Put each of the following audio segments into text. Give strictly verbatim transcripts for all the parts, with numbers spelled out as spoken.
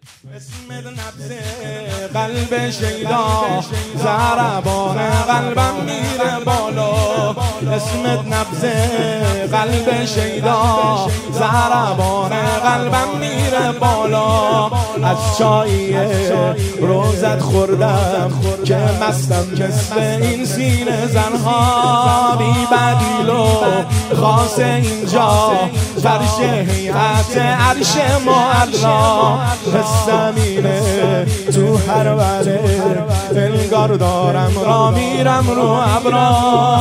اسمت نبض قلب شیدا، ضربان قلبم میره بالا. اسمت نبض قلب شیدا، ضربان قلبم میره بالا. از چایی روزت خوردم که مستم مثل این سینه زنها. بی بدیل و خاص اینجا فرش هیئت عرش معلا. زمینه تو هر وله انگار دارم را میرم رو ابرا.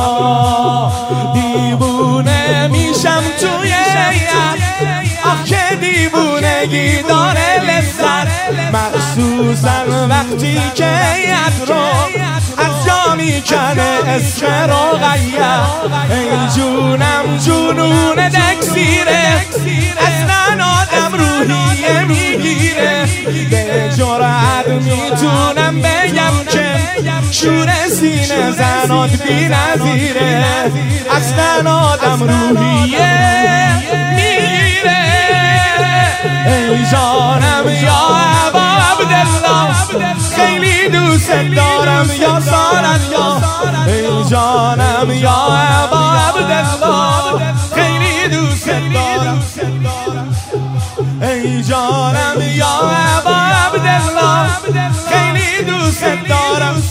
دیوونه میشم توی یاد، آخ که دیوونگی داره لذت. مخصوصا وقتی که یاد رو از جا میکنه عشق رقیه. ای جونم جنون دکسیره، اصلا آدم روحیه میگیره. به جرأت میتونم بگم که شور سینه زنات بی نظیره. اصلا آدم روحیه میگیره. ای جانم یا ابا عبدالله، خیلی دوست دارم یا سارالله. ای جانم یا ابا عبدالله، خیلی دوست دارم. ای جانم یا ابا عبدالله، خیلی دوست دارم.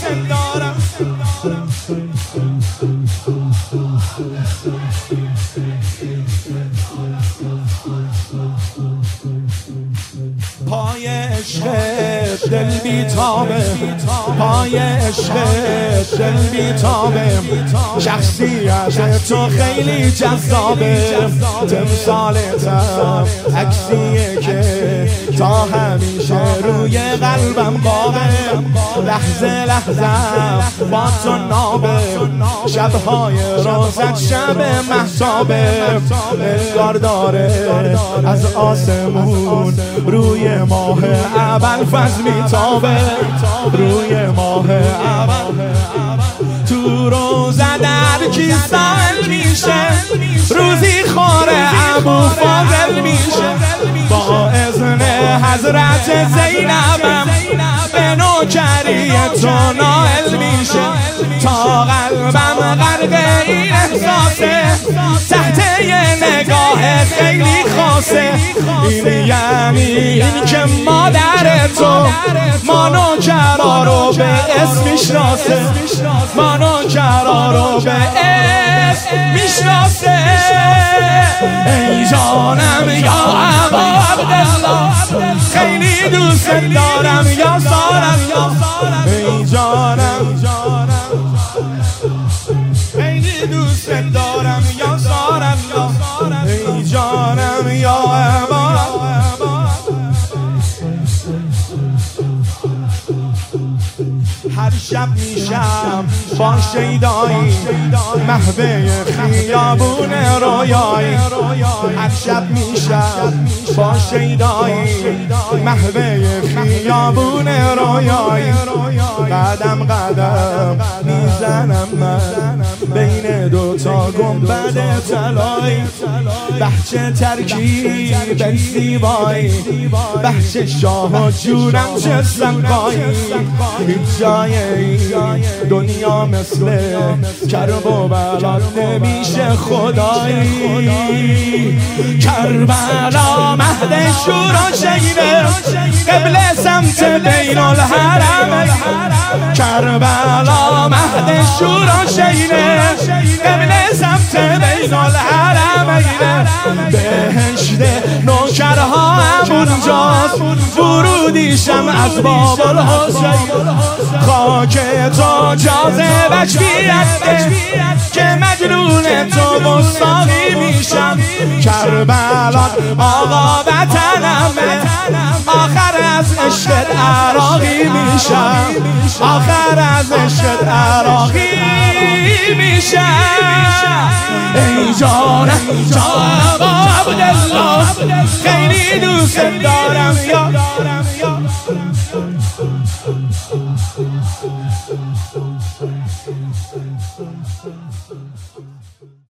پای عشق دل بیتابه، پای عشق دل بیتابه. شخصیت تو خیلی جذابه، تمثالتم عکسیه که تا همیشه روی قلبم قابه. لحظه لحظه با تو نابه، شبهای روزت شب مهتابه. انگار داره از آسمون روی ماه ابوالفضل میتابه، روی ماه ابوالفضل. تو روزه در کی سال میشه، روزی خوره ابوالفضل میشه. با اذن حضرت زینبم به نوکری تو نائل میشه. تا قلبم غرق این احساسه، تحت یه نگاه خیلی خاصه. این یعنی این که مادر تو ما نوکرا رو به اسم میشناسه، ما نوکرا رو به اسم میشناسه. ای جانم یا ابا عبدالله، خیلی دوست دارم یا سارالله. ای جانم خیلی دوست دارم یا سارالله. ای جانم یا ابا. هر شب میشم با شیدایی، محوه خیابون رویایی. هر شب میشم با شیدایی، محوه خیابون رویایی. قدم قدم میزنم من بین دوتا گنبد طلایی. بهچه ترکیب زیبایی، بهچه شاه و جونم چه زنبایی. هیچ جای دنیا مثل کرب و بلاد نمیشه خدایی. کربلا مهد شور و شیره، قبل سمت بین الحرم. کربلا مهد شور و شیره، قبل سمت بین الحرم. بهشت نوکرها هم اونجاست، ورودیشم از باب الحسین. خاک تو جاذبش بیرده که مجنون تو مستاقی میشم. کربلا آقا وطنمه، آخر از عشقت عراقی میشم. آخر از عشقت عراقی میشم. ای جانم یا ابا عبدالله، خیلی دوست دارم یا